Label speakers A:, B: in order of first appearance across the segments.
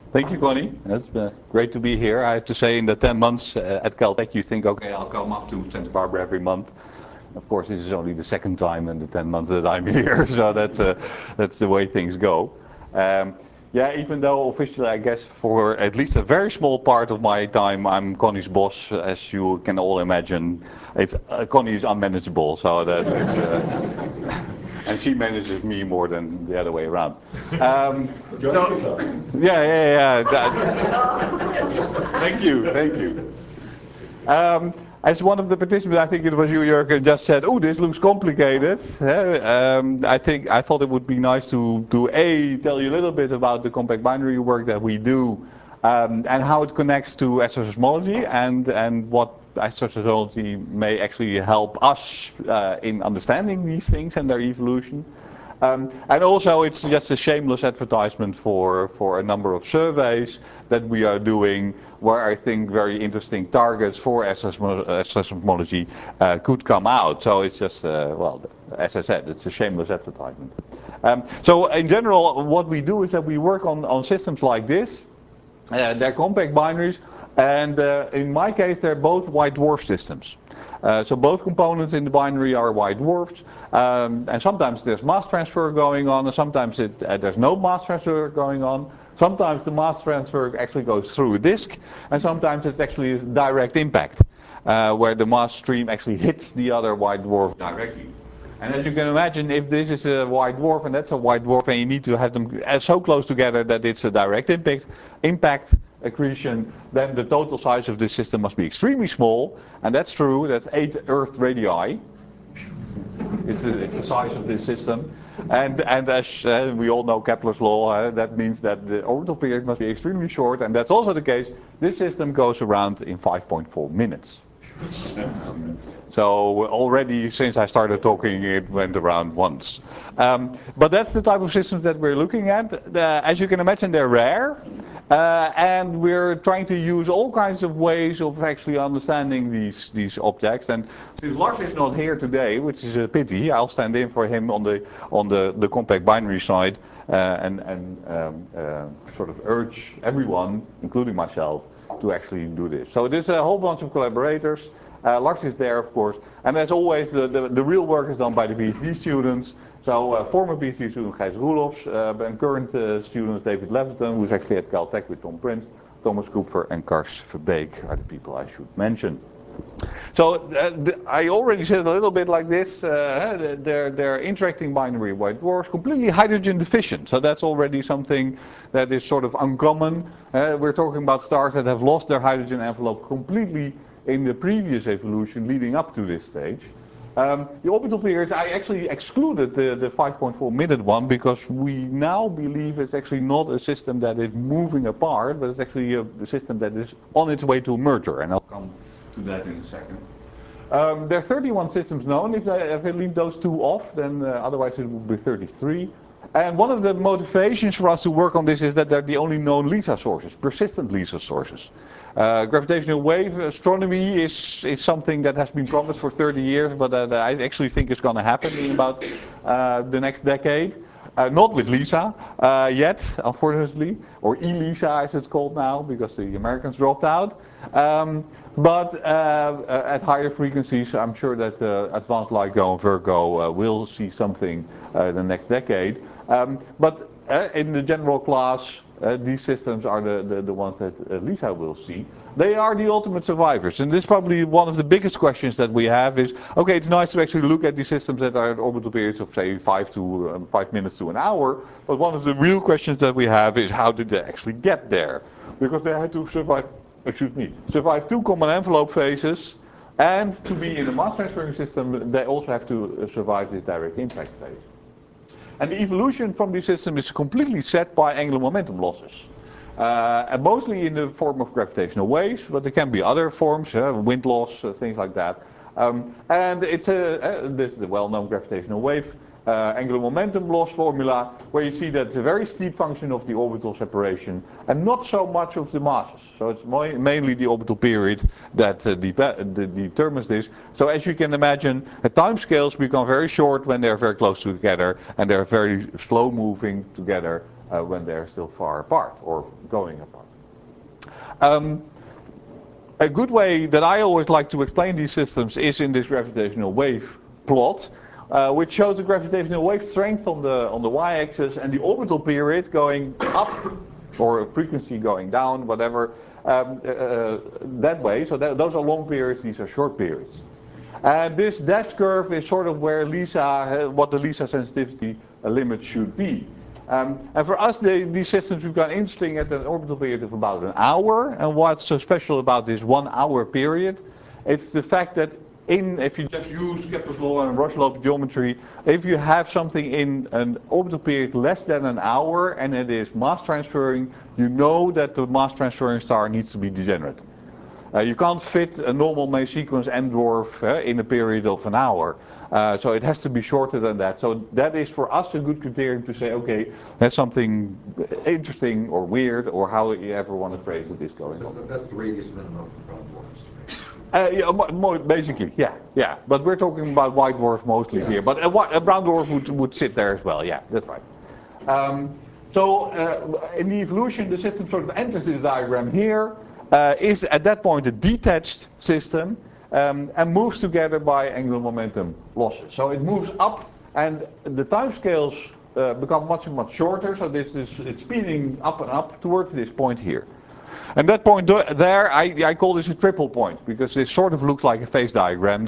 A: Thank you, Connie. It's great to be here. I have to say, in the 10 months at Caltech, you think, okay, I'll come up to Santa Barbara every month. Of course, this is only the second time in the 10 months that I'm here, so that's the way things go. Yeah, even though officially, I guess, for at least a very small part of my time, I'm Connie's boss, as you can all imagine. It's Connie is unmanageable, so that is, and she manages me more than the other way around. So, yeah. Thank you. As one of the participants, I think it was you, Jurgen, just said, "Oh, this looks complicated." I thought it would be nice to tell you a little bit about the compact binary work that we do, and how it connects to SSMology and what SSMology may actually help us in understanding these things and their evolution. And also, it's just a shameless advertisement for a number of surveys that we are doing, where I think very interesting targets for SSMology could come out. So it's just, well, as I said, it's a shameless advertisement. So in general, what we do is that we work on systems like this. They're compact binaries, and in my case, they're both white dwarf systems. So both components in the binary are white dwarfs, and sometimes there's mass transfer going on, and sometimes there's no mass transfer going on. Sometimes the mass transfer actually goes through a disk, and sometimes it's actually direct impact, where the mass stream actually hits the other white dwarf directly. And as you can imagine, if this is a white dwarf and that's a white dwarf, and you need to have them so close together that it's a direct impact accretion, then the total size of this system must be extremely small, and that's true. That's 8 Earth radii. It's the size of this system, and as we all know Kepler's law, that means that the orbital period must be extremely short, and that's also the case. This system goes around in 5.4 minutes. So already since I started talking, it went around once. But that's the type of systems that we're looking at. As you can imagine, they're rare. And we're trying to use all kinds of ways of actually understanding these objects. And since Lars is not here today, which is a pity, I'll stand in for him on the compact binary side and sort of urge everyone, including myself, to actually do this. So there's a whole bunch of collaborators. Lars is there, of course, and as always, the real work is done by the PhD students. So former PhD student Gijs Roelofs, and current students David Leviton, who's actually at Caltech with Tom Prince, Thomas Kupfer, and Kars Verbeek are the people I should mention. So I already said a little bit like this. They're interacting binary white dwarfs, completely hydrogen deficient. So that's already something that is sort of uncommon. We're talking about stars that have lost their hydrogen envelope completely in the previous evolution leading up to this stage. The orbital periods, I actually excluded the 5.4 minute one because we now believe it's actually not a system that is moving apart, but it's actually a system that is on its way to a merger, and I'll come to that in a second. There are 31 systems known. If I leave those two off, then otherwise it would be 33. And one of the motivations for us to work on this is that they're the only known LISA sources, persistent LISA sources. Gravitational wave astronomy is something that has been promised for 30 years, but I actually think it's going to happen in about the next decade. Not with LISA yet, unfortunately, or ELISA as it's called now, because the Americans dropped out. But at higher frequencies, I'm sure that Advanced LIGO and Virgo will see something the next decade. But in the general class, these systems are the ones that LISA will see. They are the ultimate survivors, and this is probably one of the biggest questions that we have is, okay, it's nice to actually look at these systems that are at orbital periods of say 5 minutes to an hour, but one of the real questions that we have is how did they actually get there? Because they had to survive 2 common envelope phases, and to be in a mass transferring system, they also have to survive this direct impact phase. And the evolution from this system is completely set by angular momentum losses. And mostly in the form of gravitational waves, but there can be other forms, wind loss, things like that. And it's this is the well-known gravitational wave angular momentum loss formula, where you see that it's a very steep function of the orbital separation and not so much of the masses. So it's mainly the orbital period that determines this. So as you can imagine, the time scales become very short when they're very close together, and they're very slow moving together when they're still far apart or going apart. A good way that I always like to explain these systems is in this gravitational wave plot, which shows the gravitational wave strength on the y-axis and the orbital period going up, or frequency going down, whatever, that way. So those are long periods, these are short periods. And this dashed curve is sort of where what the LISA sensitivity limit should be. And for us, these systems become interesting at an orbital period of about an hour. And what's so special about this 1 hour period? It's the fact that if you just use Kepler's law and Roche-Lobe geometry, if you have something in an orbital period less than an hour and it is mass transferring, you know that the mass transferring star needs to be degenerate. You can't fit a normal main sequence M dwarf in a period of an hour. So it has to be shorter than that. So that is for us a good criterion to say, okay, that's something interesting or weird, or how you ever want to phrase it is going on.
B: That's the radius minimum for brown dwarfs.
A: Yeah, basically, yeah. But we're talking about white dwarfs mostly here. But a brown dwarf would sit there as well. Yeah, that's right. In the evolution, the system sort of enters this diagram here. Is at that point a detached system and moves together by angular momentum losses. So it moves up, and the timescales become much shorter. So it's speeding up and up towards this point here. And that point there, I call this a triple point, because this sort of looks like a phase diagram.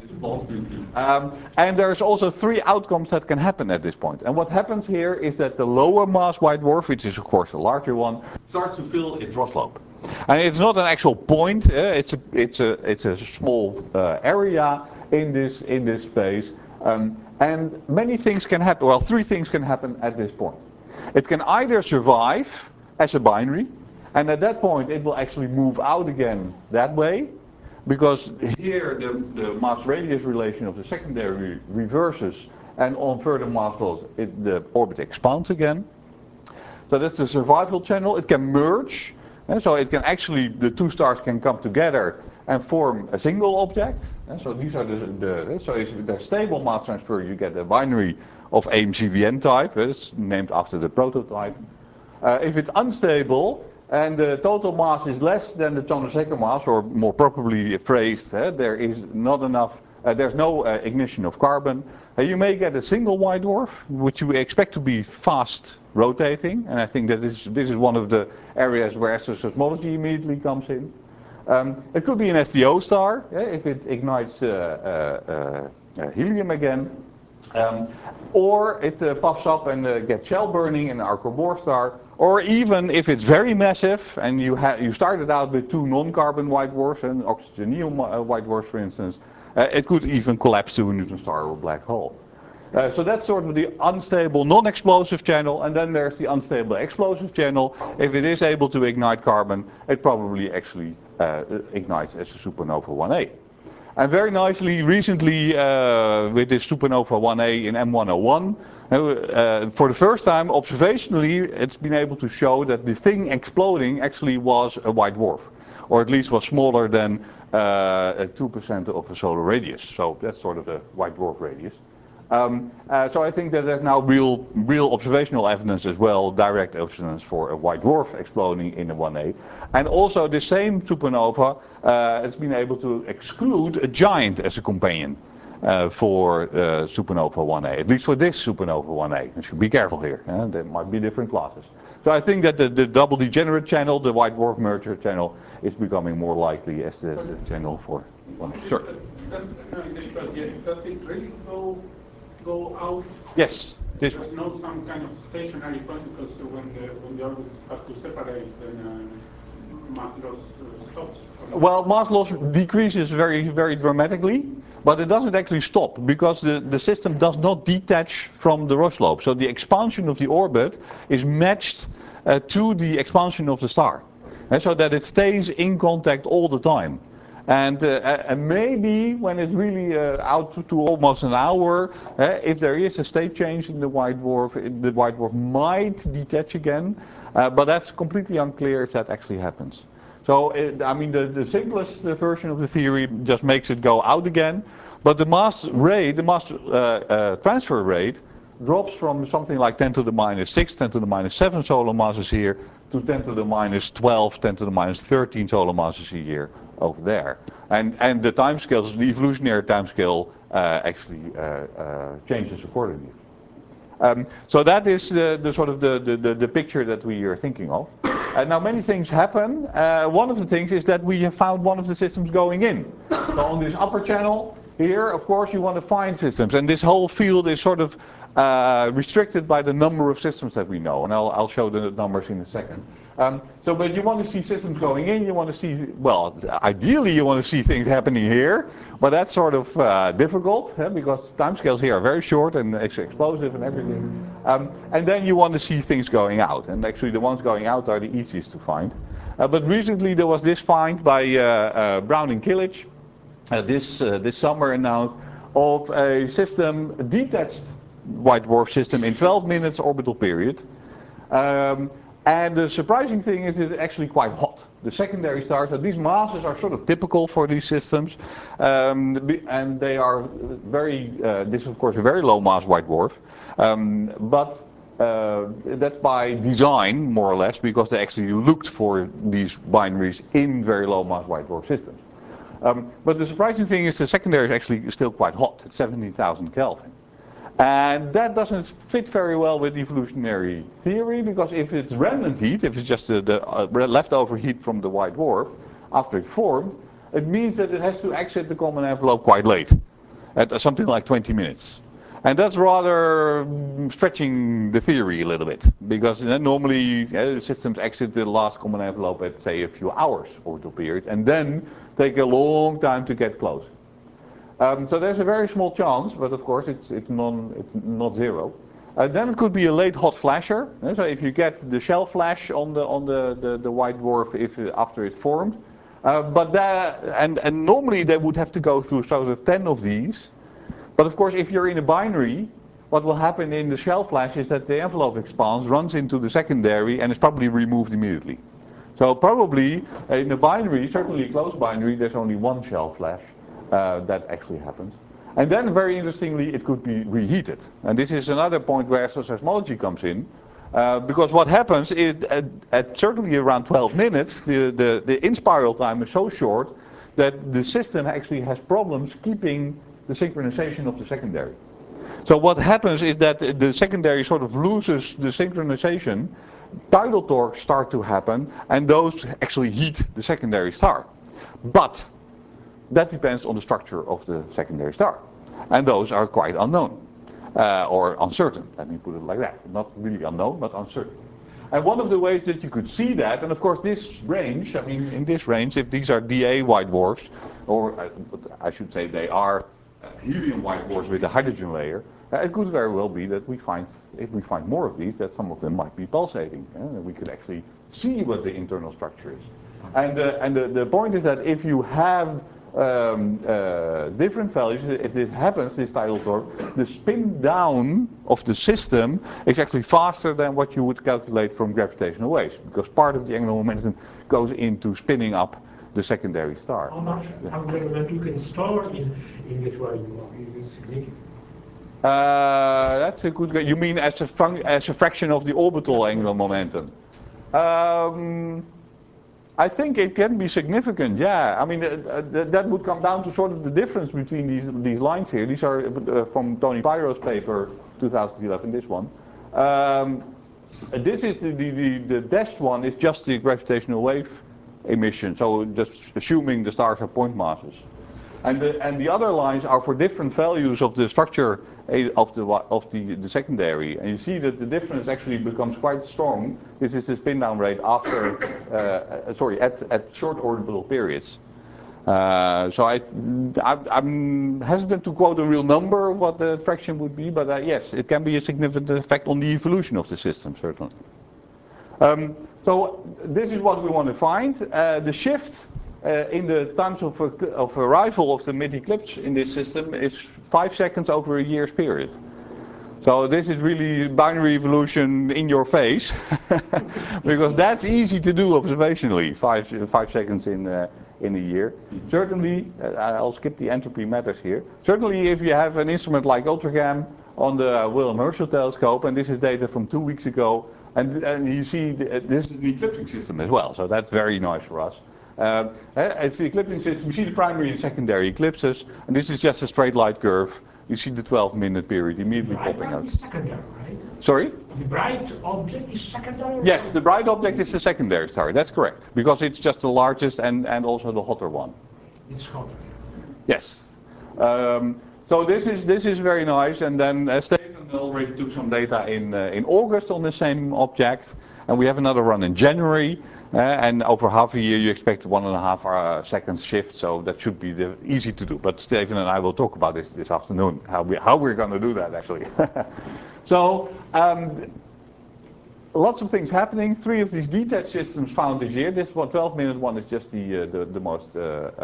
A: And there's also 3 outcomes that can happen at this point. And what happens here is that the lower mass white dwarf, which is of course the larger one, starts to fill its Roche-Lobe. And it's not an actual point. It's a small area in this space. And many things can happen. Well, 3 things can happen at this point. It can either survive as a binary. And at that point, it will actually move out again that way, because here the mass-radius relation of the secondary reverses, and on further mass loss, the orbit expands again. So that's the survival channel. It can merge, and so it can actually, the 2 stars can come together and form a single object. And so these are so if there's stable mass transfer, you get a binary of AMCVN type. It's named after the prototype. If it's unstable, and the total mass is less than the Chandrasekhar mass, or more properly phrased, there is not enough, there's no ignition of carbon. You may get a single white dwarf, which you expect to be fast rotating, and I think that this is one of the areas where astrocosmology immediately comes in. It could be an SDO star, if it ignites helium again. Or it puffs up and gets shell burning in Arco-Bohr star. Or even if it's very massive and you started out with 2 non-carbon white dwarfs and oxygen white dwarfs, for instance, it could even collapse to a neutron star or black hole. So that's sort of the unstable non-explosive channel, and then there's the unstable explosive channel. If it is able to ignite carbon, it probably actually ignites as a supernova 1A. And very nicely, recently, with this supernova 1A in M101, for the first time, observationally, it's been able to show that the thing exploding actually was a white dwarf, or at least was smaller than 2% of a solar radius. So that's sort of a white dwarf radius. So I think that there's now real observational evidence as well, direct evidence for a white dwarf exploding in a 1A. And also the same supernova has been able to exclude a giant as a companion for supernova 1A, at least for this supernova 1A. You should be careful here, there might be different classes. So I think that the double degenerate channel, the white dwarf merger channel, is becoming more likely as the channel for 1A. Sure.
C: Does it really go out?
A: Yes.
C: There's no some kind of stationary point, because when the orbits start to separate, then mass loss stops.
A: Well, mass loss decreases very dramatically, but it doesn't actually stop, because the system does not detach from the Roche-Lobe. So the expansion of the orbit is matched to the expansion of the star, so that it stays in contact all the time. And maybe when it's really out to almost an hour, if there is a state change in the white dwarf might detach again, but that's completely unclear if that actually happens. So, I mean, the simplest version of the theory just makes it go out again, but the mass rate, the mass transfer rate, drops from something like 10 to the minus 6, 10 to the minus 7 solar masses here, to 10 to the minus 12, 10 to the minus 13 solar masses a year over there. And the time scales, the evolutionary time scale actually changes accordingly. So that is the sort of the picture that we are thinking of. Now many things happen. One of the things is that we have found one of the systems going in. So on this upper channel here, of course, you want to find systems, and this whole field is sort of restricted by the number of systems that we know, and I'll show the numbers in a second. But you want to see systems going in, you want to see, well, ideally you want to see things happening here, but that's sort of difficult, because timescales here are very short and explosive and everything. And then you want to see things going out, and actually the ones going out are the easiest to find. But recently there was this find by Brown and Killich, this summer announced, of a system, a detached white dwarf system in 12 minutes orbital period. And the surprising thing is it's actually quite hot. The secondary stars, these masses are sort of typical for these systems, and they are very, this is of course a very low mass white dwarf, but that's by design more or less, because they actually looked for these binaries in very low mass white dwarf systems. But the surprising thing is the secondary is actually still quite hot, at 17,000 Kelvin. And that doesn't fit very well with evolutionary theory, because if it's remnant heat, if it's just the leftover heat from the white dwarf after it formed, it means that it has to exit the common envelope quite late, at something like 20 minutes. And that's rather stretching the theory a little bit, because normally systems exit the last common envelope at, say, a few hours orbital period, and then take a long time to get close. So there's a very small chance, but of course it's not zero. Then it could be a late hot flasher. So if you get the shell flash on the white dwarf after it formed, and normally they would have to go through sort of 10 of these. But of course, if you're in a binary, what will happen in the shell flash is that the envelope expands, runs into the secondary, and is probably removed immediately. So probably in a binary, certainly a closed binary, there's only one shell flash. That actually happens. And then, very interestingly, it could be reheated. And this is another point where seismology comes in. Because what happens is, at certainly around 12 minutes, the in-spiral time is so short that the system actually has problems keeping the synchronization of the secondary. So what happens is that the secondary sort of loses the synchronization, tidal torques start to happen, and those actually heat the secondary star. But that depends on the structure of the secondary star. And those are quite unknown, or uncertain, let me put it like that. Not really unknown, but uncertain. And one of the ways that you could see that, and of course this range, I mean in this range, if these are DA white dwarfs, or I should say they are helium white dwarfs with a hydrogen layer, it could very well be that if we find more of these, that some of them might be pulsating. We could actually see what the internal structure is. And the point is that if you have different values, if this happens, this tidal torque, the spin down of the system is actually faster than what you would calculate from gravitational waves, because part of the angular momentum goes into spinning up the secondary star.
D: How much angular momentum you can store in this white dwarf? Is it significant?
A: That's a good question. You mean as a fraction of the orbital angular momentum? I think it can be significant, yeah. I mean, that would come down to sort of the difference between these lines here. These are from Tony Pyro's paper, 2011, this one. This is the dashed one is just the gravitational wave emission, so just assuming the stars are point masses. And the other lines are for different values of the structure of the secondary, and you see that the difference actually becomes quite strong. This is the spin down rate after, at short orbital periods. So I'm hesitant to quote a real number of what the fraction would be, but yes, it can be a significant effect on the evolution of the system, certainly. So this is what we want to find. The shift in the times of arrival of the mid-eclipse in this system is 5 seconds over a year's period. So this is really binary evolution in your face, because that's easy to do observationally, 5 seconds in a year. Certainly, I'll skip the entropy matters here. Certainly if you have an instrument like Ultragam on the Wilhelm Herschel telescope, and this is data from 2 weeks ago. And you see, this is the eclipsing system as well, so that's very nice for us. It's the eclipsing system. You see the primary and secondary eclipses, and this is just a straight light curve. You see the 12-minute period immediately popping out.
D: Is secondary, right?
A: Sorry?
D: The bright object is secondary?
A: Yes, the bright object is the secondary star. That's correct, because it's just the largest and also the hotter one.
D: It's hotter.
A: Yes. So this is very nice, and then Stephen already took some data in August on the same object, and we have another run in January. And over half a year you expect 1.5 seconds shift, so that should be easy to do. But Stephen and I will talk about this afternoon, how we're going to do that actually. So lots of things happening. 3 of these detached systems found this year. This 12-minute one is just the most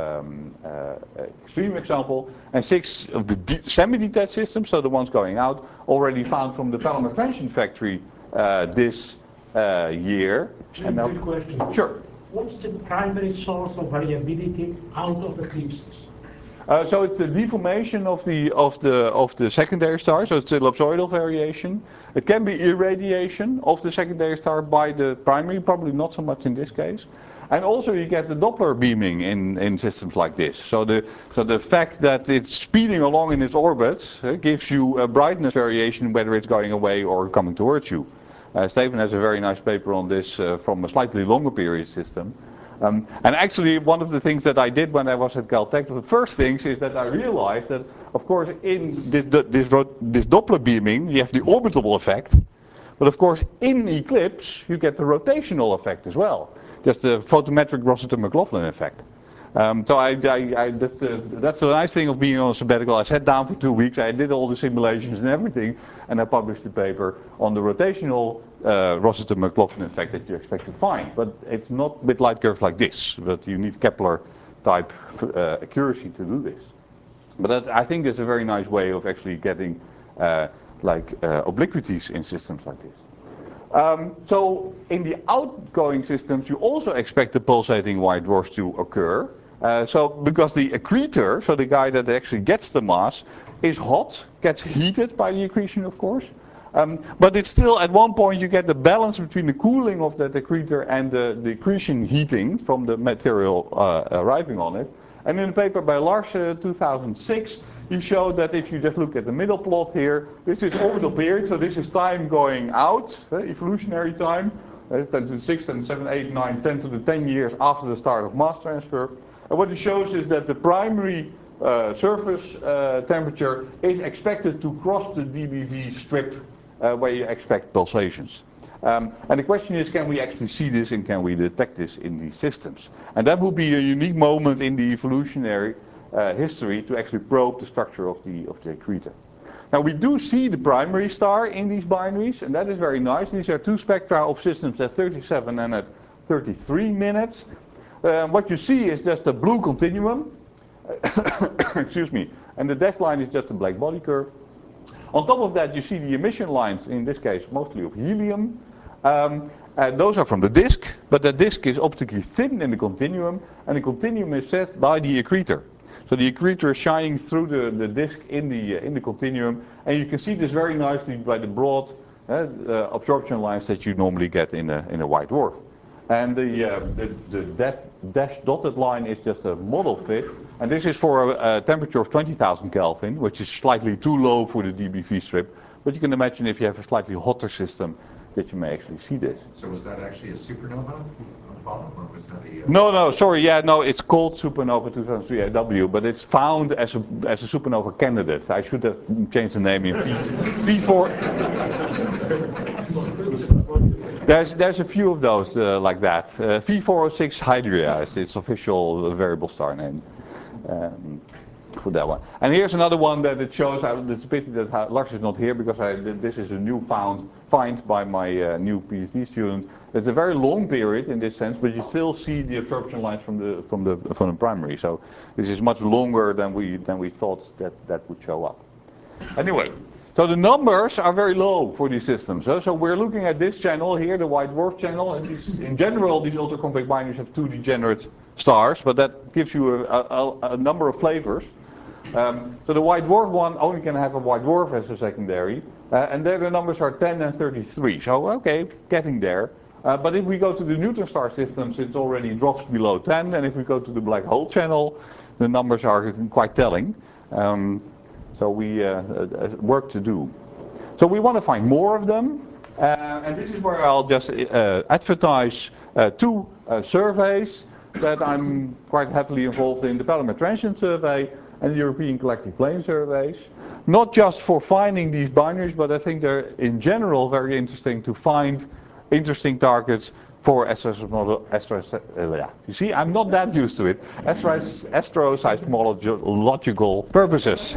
A: extreme example. And 6 of the semi-detached systems, so the ones going out, already found from the Palomar Transient Factory this year.
D: And now, quick question.
A: Sure.
D: What's the primary source of variability out of eclipses?
A: So it's the deformation of the secondary star, so it's the ellipsoidal variation. It can be irradiation of the secondary star by the primary, probably not so much in this case. And also you get the Doppler beaming in systems like this. So the fact that it's speeding along in its orbit gives you a brightness variation, whether it's going away or coming towards you. Stephen has a very nice paper on this from a slightly longer period system. And actually one of the things that I did when I was at Caltech, the first things is that I realized that, of course, in this Doppler beaming you have the orbital effect, but of course in eclipse you get the rotational effect as well, just the photometric Rossiter-McLaughlin effect. So that's the nice thing of being on a sabbatical. I sat down for 2 weeks, I did all the simulations and everything, and I published a paper on the rotational Rossiter-McLaughlin effect that you expect to find. But it's not with light curves like this, but you need Kepler type accuracy to do this. But I think it's a very nice way of actually getting obliquities in systems like this. So in the outgoing systems you also expect the pulsating white dwarfs to occur. So because the accretor, so the guy that actually gets the mass, is hot, gets heated by the accretion of course. But it's still at one point you get the balance between the cooling of that accretor and the accretion heating from the material arriving on it. And in a paper by Lars 2006, he showed that if you just look at the middle plot here, this is orbital period, so this is time going out, evolutionary time, 10 to the 6, 10 to the 7, 8, 9, 10 to the 10 years after the start of mass transfer. And what it shows is that the primary surface temperature is expected to cross the DBV strip where you expect pulsations. And the question is, can we actually see this and can we detect this in these systems? And that would be a unique moment in the evolutionary history to actually probe the structure of the accretor. Now we do see the primary star in these binaries, and that is very nice. These are 2 spectra of systems at 37 and at 33 minutes. What you see is just a blue continuum, excuse me, and the dashed line is just a black body curve. On top of that you see the emission lines, in this case mostly of helium. Those are from the disk, but the disk is optically thin in the continuum, and the continuum is set by the accretor. So the accretor is shining through the disk in the continuum, and you can see this very nicely by the broad absorption lines that you normally get in a white dwarf. And the dashed dotted line is just a model fit, and this is for a temperature of 20,000 Kelvin, which is slightly too low for the DBV strip. But you can imagine if you have a slightly hotter system that you may actually see this.
B: So was that actually a supernova on the bottom, or was that a...
A: No, sorry, no, it's called Supernova 2003 AW, but it's found as a supernova candidate. I should have changed the name in V4. There's a few of those like that. V406 Hydria is its official variable star name. For that one. And here's another one that it shows. It's a pity that Lars is not here because this is a new find by my new PhD student. It's a very long period in this sense, but you still see the absorption lines from the primary. So this is much longer than we thought that would show up. Anyway, so the numbers are very low for these systems. So we're looking at this channel here, the white dwarf channel, and in general these ultra-compact binaries have 2 degenerate stars, but that gives you a number of flavors. So the white dwarf one only can have a white dwarf as a secondary, and there the numbers are 10 and 33. So okay, getting there. But if we go to the neutron star systems, it already drops below 10, and if we go to the black hole channel, the numbers are quite telling. So we work to do. So we want to find more of them, and this is where I'll just advertise two surveys that I'm quite happily involved in, the Palomar Transient Survey and the European Collective Plane Surveys. Not just for finding these binaries, but I think they're in general very interesting to find interesting targets for you see, I'm not that used to it. Astroseismological purposes.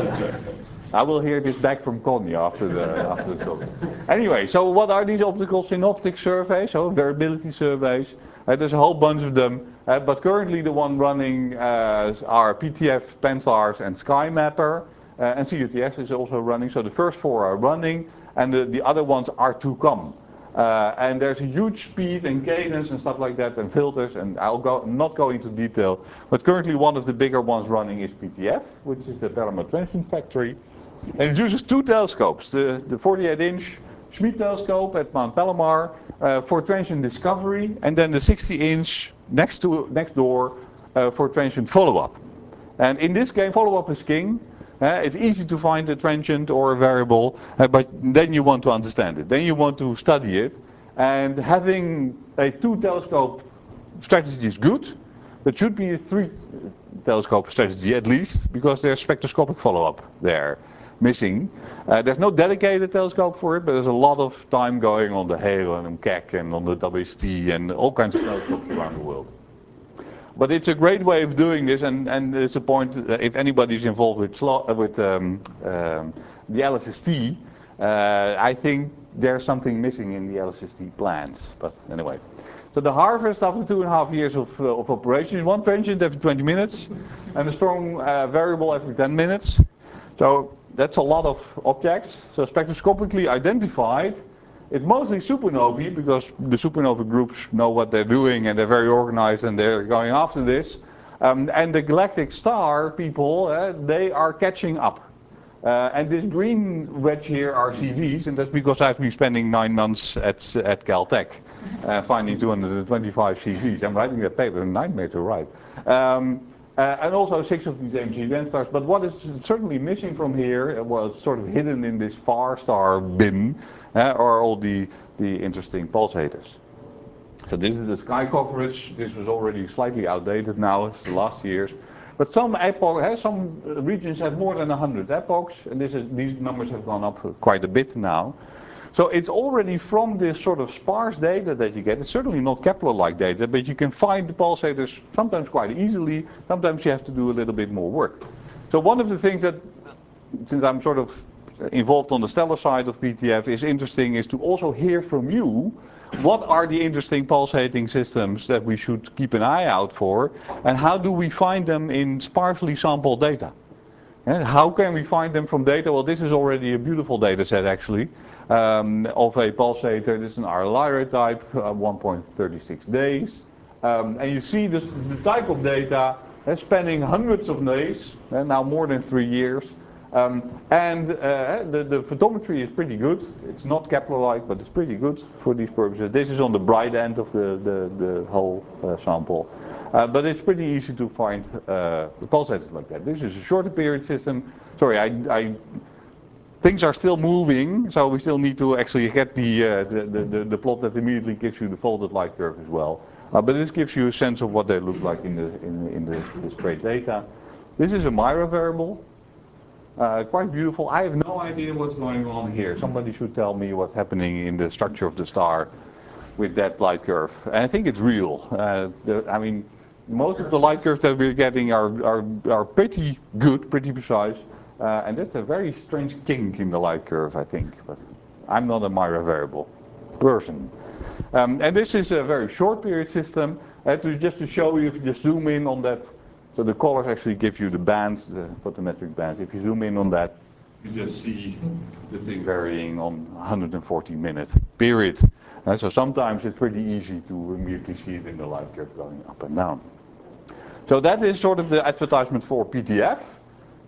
A: I will hear this back from Connie after the talk. Anyway, so what are these optical synoptic surveys? So variability surveys. There's a whole bunch of them, but currently the one running are PTF, Pan-STARRS, and SkyMapper, and CUTS is also running. So the first four are running, and the other ones are to come. And there's a huge speed and cadence and stuff like that, and filters, and not go into detail. But currently one of the bigger ones running is PTF, which is the Palomar Transient Factory. And it uses two telescopes, the 48-inch Schmidt telescope at Mount Palomar for transient discovery, and then the 60-inch next door for transient follow-up. And in this game, follow-up is king. It's easy to find a transient or a variable, but then you want to understand it. Then you want to study it. And having a two-telescope strategy is good, but should be a three-telescope strategy at least, because there's spectroscopic follow-up there missing. There's no dedicated telescope for it, but there's a lot of time going on the Hale and Keck and on the WST and all kinds of telescopes around the world. But it's a great way of doing this, and it's a point if anybody's involved with the LSST, I think there's something missing in the LSST plans. But anyway, so the harvest after 2.5 years of operation is one transient every 20 minutes, and a strong variable every 10 minutes. So that's a lot of objects. So spectroscopically identified. It's mostly supernovae, because the supernova groups know what they're doing and they're very organized and they're going after this. And the galactic star people, they are catching up. And this green wedge here are CVs, and that's because I've been spending 9 months at Caltech finding 225 CVs. I'm writing that paper, a nightmare to write. And also 6 of these MG10 stars. But what is certainly missing from here was sort of hidden in this far star bin, are all the interesting pulsators. So this is the sky coverage. This was already slightly outdated now, it's the last years. But some regions have more than 100 epochs, and these numbers have gone up quite a bit now. So it's already from this sort of sparse data that you get. It's certainly not Kepler-like data, but you can find the pulsators sometimes quite easily. Sometimes you have to do a little bit more work. So one of the things that, since I'm sort of involved on the stellar side of PTF, is interesting is to also hear from you what are the interesting pulsating systems that we should keep an eye out for, and how do we find them in sparsely sampled data. And how can we find them from data? Well, this is already a beautiful data set actually, of a pulsator. This is an RLI type, 1.36 days. And you see this, the type of data spanning hundreds of days, now more than 3 years. The photometry is pretty good. It's not Kepler-like, but it's pretty good for these purposes. This is on the bright end of the whole sample. But it's pretty easy to find the pulsators like that. This is a shorter period system. Sorry, things are still moving, so we still need to actually get the plot that immediately gives you the folded light curve as well. But this gives you a sense of what they look like in the straight data. This is a Mira variable. Quite beautiful. I have no idea what's going on here. Somebody should tell me what's happening in the structure of the star with that light curve. And I think it's real. I mean, most of the light curves that we're getting are pretty good, pretty precise. And that's a very strange kink in the light curve, I think. But I'm not a Mira variable person. And this is a very short period system. Just to show you, if you just zoom in on that. So the colors actually give you the bands, the photometric bands. If you zoom in on that, you just see the thing varying on 140-minute period. So sometimes it's pretty easy to immediately see it in the light curve going up and down. So that is sort of the advertisement for PTF.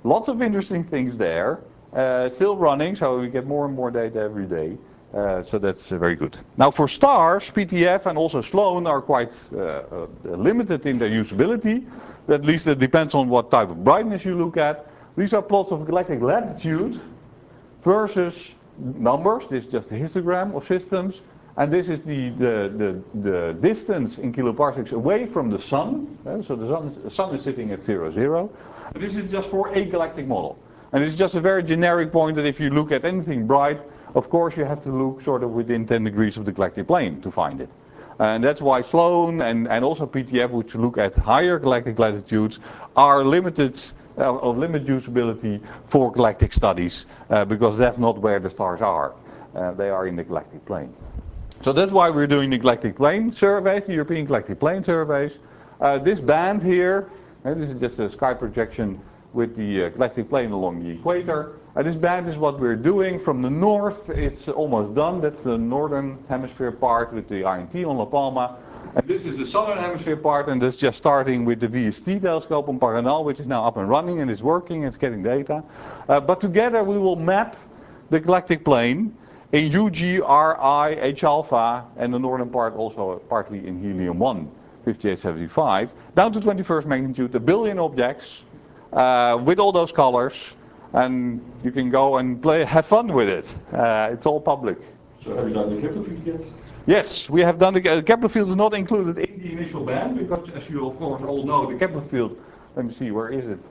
A: Lots of interesting things there. Still running, so we get more and more data every day. So that's very good. Now for stars, PTF and also Sloan are quite limited in their usability. At least it depends on what type of brightness you look at. These are plots of galactic latitude versus numbers. This is just a histogram of systems. And this is the distance in kiloparsecs away from the sun. So the sun is sitting at 0, 0. This is just for a galactic model. And it's just a very generic point that if you look at anything bright, of course you have to look sort of within 10 degrees of the galactic plane to find it. And that's why Sloan and also PTF, which look at higher galactic latitudes, are limited of limited usability for galactic studies because that's not where the stars are. They are in the galactic plane. So that's why we're doing the galactic plane surveys, the European galactic plane surveys. This band here, this is just a sky projection with the galactic plane along the equator. This band is what we're doing from the north. It's almost done. That's the northern hemisphere part with the INT on La Palma. And this is the southern hemisphere part, and that's just starting with the VST telescope on Paranal, which is now up and running and is working, it's getting data. But together we will map the galactic plane in UG, RI, H alpha, and the northern part also partly in helium-1, 5875, down to 21st magnitude, 1 billion objects, with all those colors, and you can go and have fun with it. It's all public.
E: So have you done the Kepler field yet?
A: Yes, we have done the Kepler field is not included in the initial band because, as you of course all know, the Kepler field. Let me see, where is it?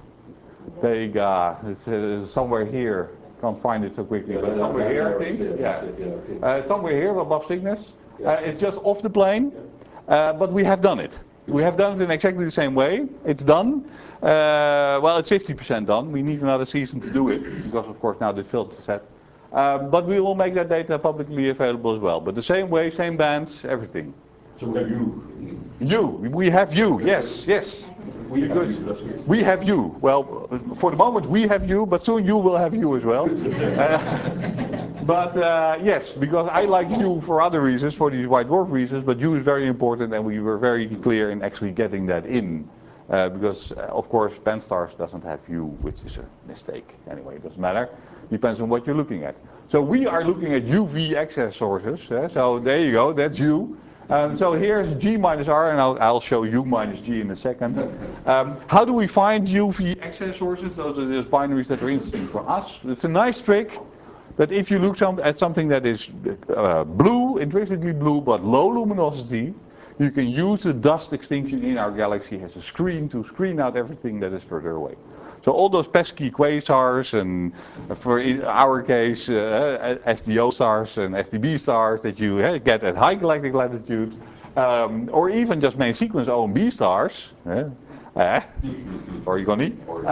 A: Vega. It's somewhere here. Can't find it so quickly, but it's somewhere here, I think. Yeah. It's somewhere here above Cygnus. It's just off the plane, but we have done it. We have done it in exactly the same way. It's done. Well, it's 50% done. We need another season to do it because, of course, now the field is set. But we will make that data publicly available as well. But the same way, same bands, everything.
E: So we have you.
A: You. We have you. Yes, yes. We have you. Well, for the moment we have you, but soon you will have you as well. But yes, because I like you for other reasons, for these white dwarf reasons, but you is very important, and we were very clear in actually getting that in. Because, of course, Pan-STARRS doesn't have you, which is a mistake. Anyway, it doesn't matter. Depends on what you're looking at. So we are looking at UV excess sources. So there you go, that's you. So here's G minus R, and I'll show U minus G in a second. How do we find UV excess sources? Those are just binaries that are interesting for us. It's a nice trick that if you look at something that is blue, intrinsically blue, but low luminosity, you can use the dust extinction in our galaxy as a screen to screen out everything that is further away. So all those pesky quasars and, for in our case, SDO stars and SDB stars that you get at high galactic latitudes, or even just main sequence OMB stars, Origoni.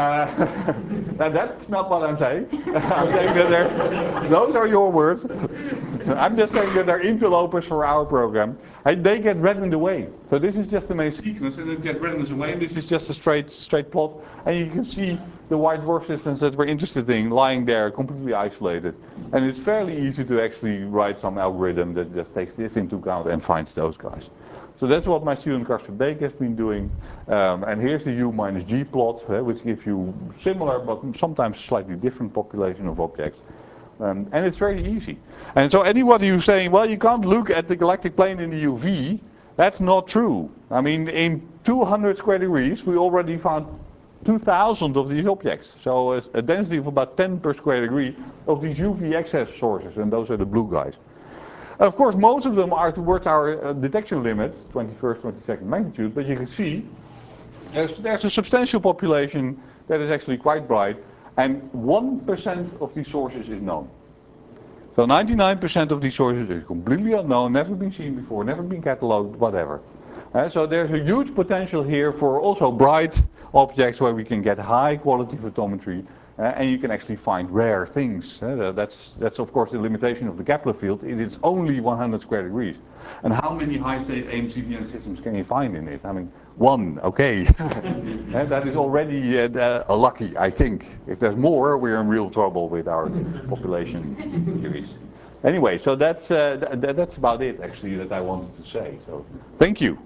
A: That's not what I'm saying. I'm saying that those are your words. I'm just saying that they're interlopers for our program. They get reddened away. So this is just the main sequence, and it gets reddened away. And this is just a straight plot, and you can see the white dwarf systems that we're interested in lying there, completely isolated. And it's fairly easy to actually write some algorithm that just takes this into account and finds those guys. So that's what my student Karsten Beek has been doing. And here's the U minus G plot, which gives you similar but sometimes slightly different population of objects. And it's very easy. And so anybody who's saying, well, you can't look at the galactic plane in the UV, that's not true. I mean, in 200 square degrees, we already found 2,000 of these objects. So a density of about 10 per square degree of these UV excess sources, and those are the blue guys. Of course, most of them are towards our detection limit, 21st, 22nd magnitude, but you can see there's a substantial population that is actually quite bright, and 1% of these sources is known. So 99% of these sources are completely unknown, never been seen before, never been catalogued, whatever. So there's a huge potential here for also bright objects where we can get high quality photometry. And you can actually find rare things. That's of course the limitation of the Kepler field. It is only 100 square degrees. And how many high-state AMCVN systems can you find in it? I mean, one, okay. That is already a lucky, I think. If there's more, we're in real trouble with our population theories. Anyway, so that's about it actually that I wanted to say. So, thank you.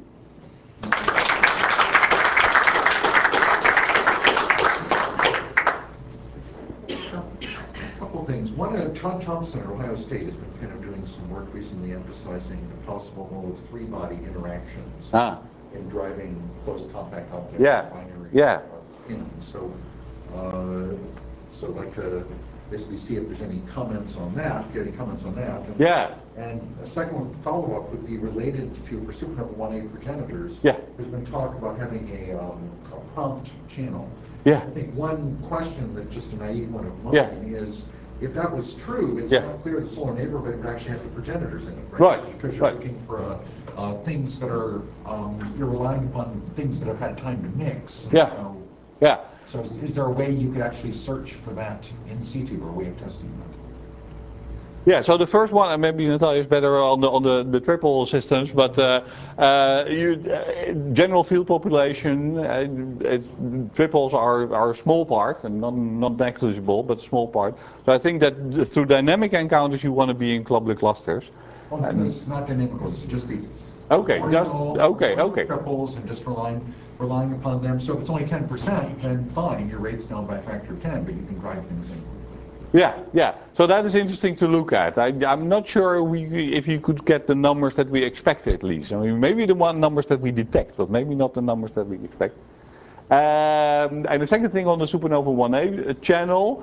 B: Todd Thompson at Ohio State has been kind of doing some work recently emphasizing the possible role of three-body interactions in driving close compact objects.
A: Yeah.
B: Binary
A: Yeah.
B: pins. So I'd like to basically see if there's any comments on that, get any comments on that. And,
A: Yeah.
B: And a second follow-up would be related to, for supernova 1A progenitors.
A: Yeah.
B: There's been talk about having a prompt channel.
A: Yeah.
B: I think one question that just a naive one of mine
A: Yeah.
B: is, if that was true, it's
A: Yeah.
B: not clear the solar neighborhood would actually have the progenitors in it, right?
A: Right,
B: Because you're
A: right.
B: looking for things that are, you're relying upon things that have had time to mix.
A: Yeah.
B: So,
A: Yeah.
B: so is there a way you could actually search for that in situ, or a way of testing that?
A: Yeah, so the first one, and maybe Natalia is better on the triple systems, but general field population, triples are a small part and not negligible, but a small part. So I think that through dynamic encounters you want to be in globular clusters.
B: Well, because it's not dynamical, it's just be
A: Okay, just okay.
B: triples and just relying upon them. So if it's only 10%, then fine, your rate's down by a factor of 10, but you can drive things in.
A: Yeah. So that is interesting to look at. I'm not sure if you could get the numbers that we expect at least. I mean, maybe the numbers that we detect, but maybe not the numbers that we expect. And the second thing on the supernova 1A channel.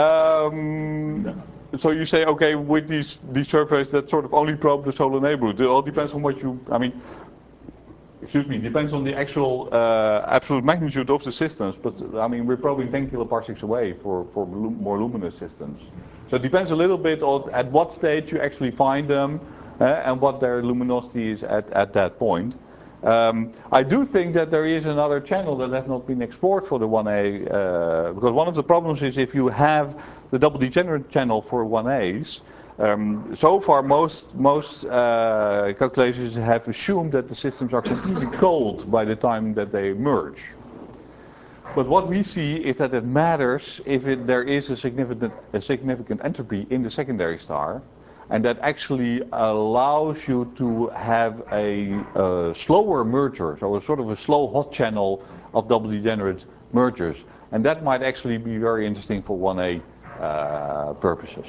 A: So you say, okay, with these surveys that sort of only probe the solar neighborhood. It all depends on what you. I mean. Excuse me, depends on the actual absolute magnitude of the systems, but I mean we're probably 10 kiloparsecs away for more luminous systems. So it depends a little bit on at what stage you actually find them and what their luminosity is at that point. I do think that there is another channel that has not been explored for the 1A, because one of the problems is if you have the double degenerate channel for 1As, so far, most calculations have assumed that the systems are completely cold by the time that they merge. But what we see is that it matters if there is a significant entropy in the secondary star, and that actually allows you to have a slower merger, so a sort of a slow hot channel of double degenerate mergers, and that might actually be very interesting for 1A purposes.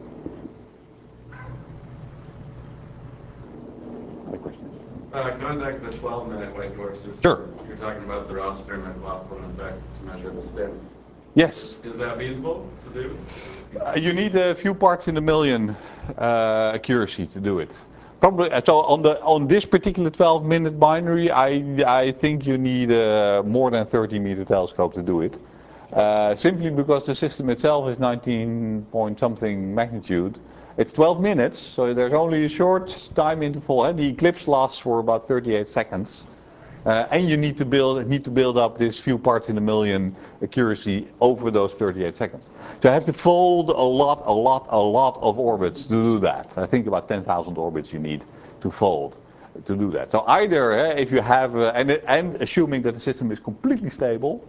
F: Going back to the 12-minute white dwarf system,
A: Sure.
F: You're talking about the Rossiter-McLaughlin effect to measure the spins.
A: Yes.
F: Is that feasible to do?
A: You need a few parts in a million accuracy to do it. Probably. So on this particular 12-minute binary, I think you need a more than 30-meter telescope to do it. Simply because the system itself is 19 point something magnitude. It's 12 minutes, so there's only a short time interval. The eclipse lasts for about 38 seconds. And you need to build up this few parts in a million accuracy over those 38 seconds. So you have to fold a lot of orbits to do that. I think about 10,000 orbits you need to fold to do that. So either if you have, and assuming that the system is completely stable,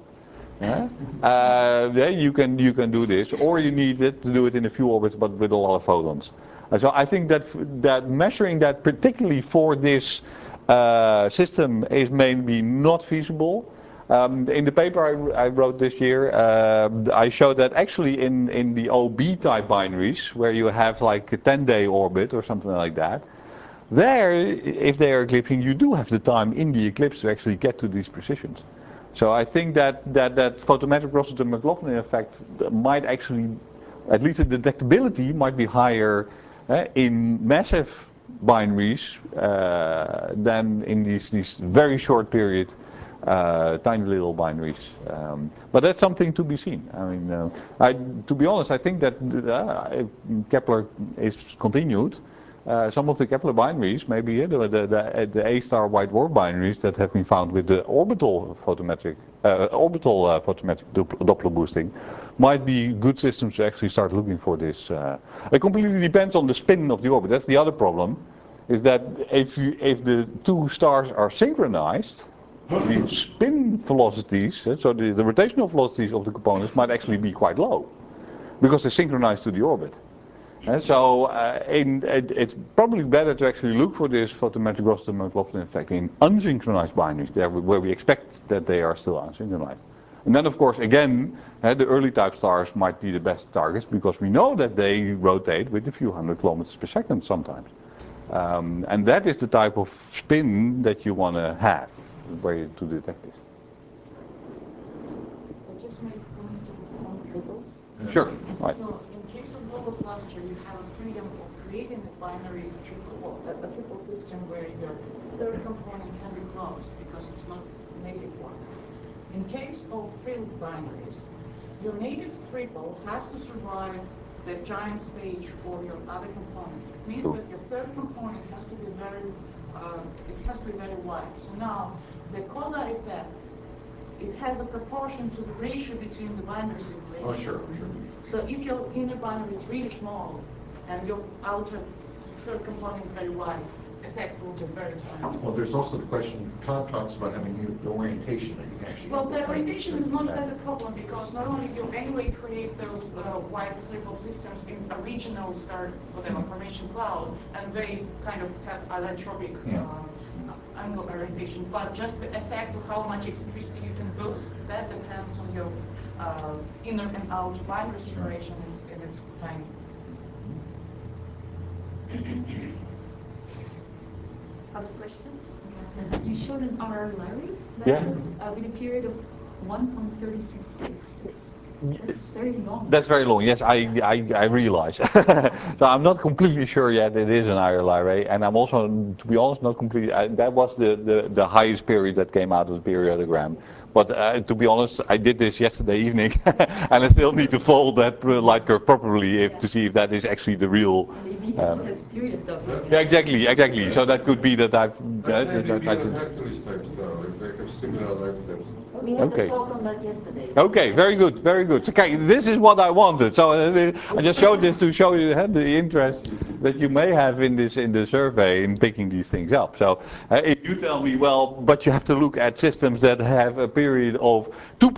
A: you can do this, or you need it to do it in a few orbits, but with a lot of photons. So I think that measuring that particularly for this system is maybe not feasible. In the paper I wrote this year, I showed that actually in the OB type binaries, where you have like a 10-day orbit or something like that, there, if they are eclipsing, you do have the time in the eclipse to actually get to these precisions. So I think that photometric Rossiter-McLaughlin effect might actually, at least the detectability might be higher in massive binaries than in these very short period tiny little binaries. But that's something to be seen. I mean, to be honest, I think that if Kepler is continued, some of the Kepler binaries, maybe the A-star white dwarf binaries that have been found with the orbital photometric Doppler boosting, might be good systems to actually start looking for this. It completely depends on the spin of the orbit. That's the other problem, is that if the two stars are synchronized, the spin velocities, so the rotational velocities of the components might actually be quite low, because they're synchronized to the orbit. And so it's probably better to actually look for this photometric Rossiter-McLaughlin effect in unsynchronized binaries, there where we expect that they are still unsynchronized. And then of course again, the early type stars might be the best targets because we know that they rotate with a few hundred kilometers per second sometimes. And that is the type of spin that you want to have to detect this.
G: I just make a comment on triples.
A: Sure. Right.
G: So in case of global cluster, you have a freedom of creating a binary triple, a triple system where your third component can be closed because it's not native one. In case of filled binaries, your native triple has to survive the giant stage for your other components. It means that your third component has to be very wide. So now the causa effect, it has a proportion to the ratio between the binaries in relation.
B: Oh, sure.
G: So if your inner binary is really small and your outer third component is very wide, effect will be very tiny.
B: Well, there's also the question, Todd talks about having the orientation that you can actually...
G: Well, the orientation is not that a problem because not only you anyway create those wide triple systems in a regional star, whatever, formation cloud, and they kind of have allotropic angle orientation, but just the effect of how much eccentricity you can boost, that depends on your inner and outer binary separation, and it's tiny.
H: Other questions? You showed an RR Larry with a period of 1.36 days. That's very long.
A: That's very long. Yes, I realize. So I'm not completely sure yet it is an IRL array, and I'm also, to be honest, not completely. That was the highest period that came out of the periodogram. But to be honest, I did this yesterday evening, and I still need to fold that light curve properly to see if that is actually the real.
H: Maybe it has period doubling.
A: Yeah, exactly. So that could be that I've.
E: Maybe it's a Hercules type star, if they have similar lifetimes.
I: We had a talk on that yesterday.
A: Okay, very good. Okay, this is what I wanted. So I just showed this to show you the interest that you may have in the survey in picking these things up. So if you tell me, well, but you have to look at systems that have a period of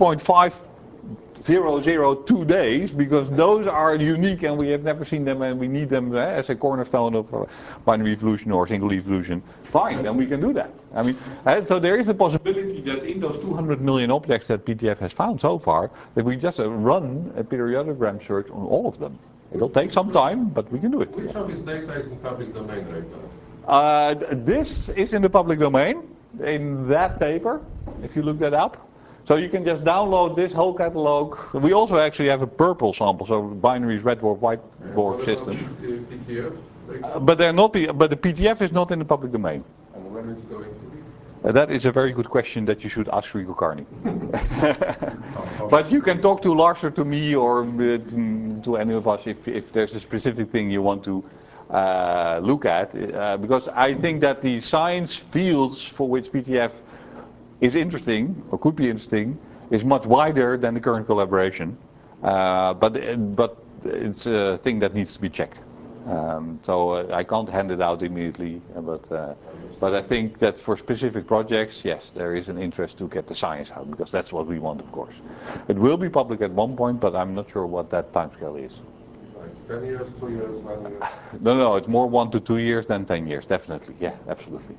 A: 2.5002 days, because those are unique and we have never seen them and we need them as a cornerstone of binary evolution or single evolution. Fine, then we can do that. I mean, so there is a possibility that in those 200 million objects that PTF has found so far, that we just run a periodogram search on all of them. It'll take some time, but we can do it.
E: Which of this data is in public domain right now?
A: This is in the public domain, in that paper, if you look that up. So you can just download this whole catalog. We also actually have a purple sample, so binaries, red dwarf, white dwarf system.
E: PTF?
A: But they're not. But the PTF is not in the public domain.
E: And when it's going to be?
A: That is a very good question that you should ask Rico Carney. But you can talk to Lars or to me or to any of us if there's a specific thing you want to look at. Because I think that the science fields for which PTF is interesting, or could be interesting, is much wider than the current collaboration. But it's a thing that needs to be checked. So I can't hand it out immediately, but I think that for specific projects, yes, there is an interest to get the science out, because that's what we want, of course. It will be public at one point, but I'm not sure what that timescale is.
E: It's 10 years, 2 years, 1 year?
A: No, it's more 1 to 2 years than 10 years, definitely. Yeah, absolutely.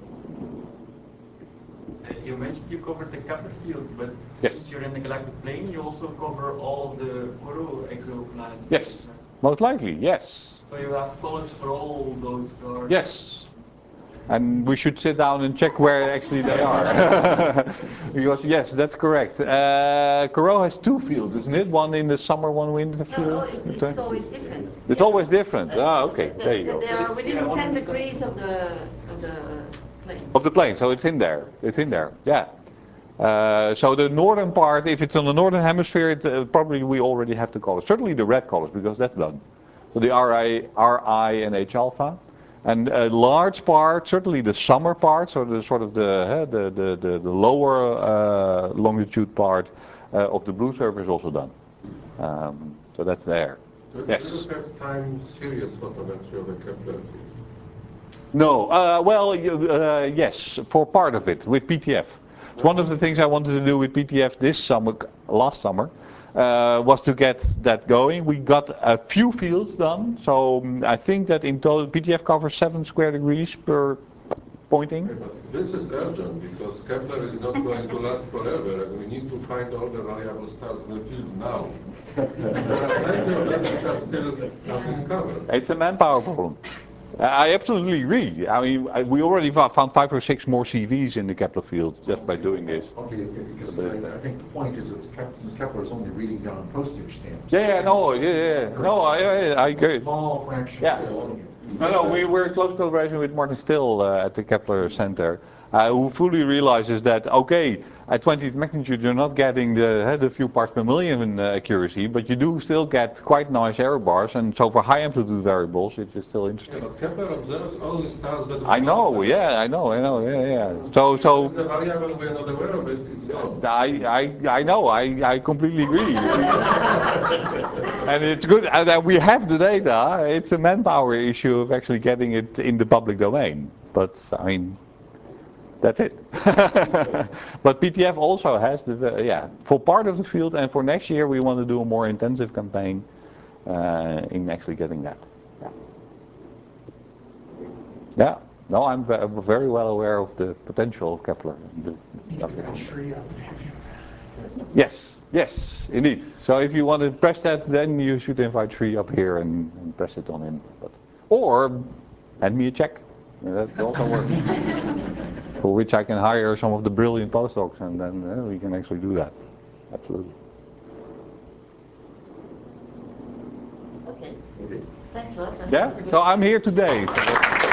J: You mentioned you covered the Kepler field, but
A: yes.
J: Since you're in the galactic plane, you also cover all of the Kourou exoplanets.
A: Yes, most likely, yes.
J: So you have colors for all those stars?
A: Yes. And we should sit down and check where actually they are. Because, yes, that's correct. Kourou has 2 fields, isn't it? One in the summer, one in the field?
I: No, it's always different.
A: It's always different. Ah, okay, there you go.
I: They are within 10 degrees of the plane.
A: Of the plane, so it's in there. Yeah. So the northern part, if it's on the northern hemisphere, probably we already have the colors. Certainly the red colors, because that's done. So the RI and H alpha. And a large part, certainly the summer part, so the sort of the lower longitude part of the blue surface is also done. So that's there. Yes.
E: Do you have time series photometry of the Kepler field?
A: No, yes, for part of it with PTF. It's one of the things I wanted to do with PTF last summer, was to get that going. We got a few fields done, so I think that in total PTF covers 7 square degrees per pointing.
E: But this is urgent because Kepler is not going to last forever, and we need to find all the variable stars in the field now. There are plenty of them which are still undiscovered.
A: It's a manpower problem. I absolutely agree. I mean, we already found 5 or 6 more CVs in the Kepler field just by doing this.
B: Okay, because I think the point is that since Kepler is only reading down postage stamps.
A: No, no, I agree.
B: Small fraction.
A: Yeah. No, we're in close collaboration with Martin Still at the Kepler Center, who fully realizes that, okay, at 20th magnitude you're not getting the few parts per million accuracy, but you do still get quite nice error bars, and so for high amplitude variables it is still interesting.
E: Yeah, but Kepler observes only stars that
A: I know, yeah. So
E: it's a variable we are not aware of it, it's gone.
A: I know, I completely agree. And it's good, and we have the data. It's a manpower issue of actually getting it in the public domain. But I mean, that's it. But PTF also has for part of the field, and for next year we want to do a more intensive campaign in actually getting that. Yeah. No, I'm very well aware of the potential of Kepler. Yes, indeed. So if you want to press that, then you should invite Sri up here and press it on him. Or hand me a check. That also works. For which I can hire some of the brilliant postdocs, and then we can actually do that. Absolutely.
I: Okay. Thanks a lot.
A: Yeah. So I'm here today.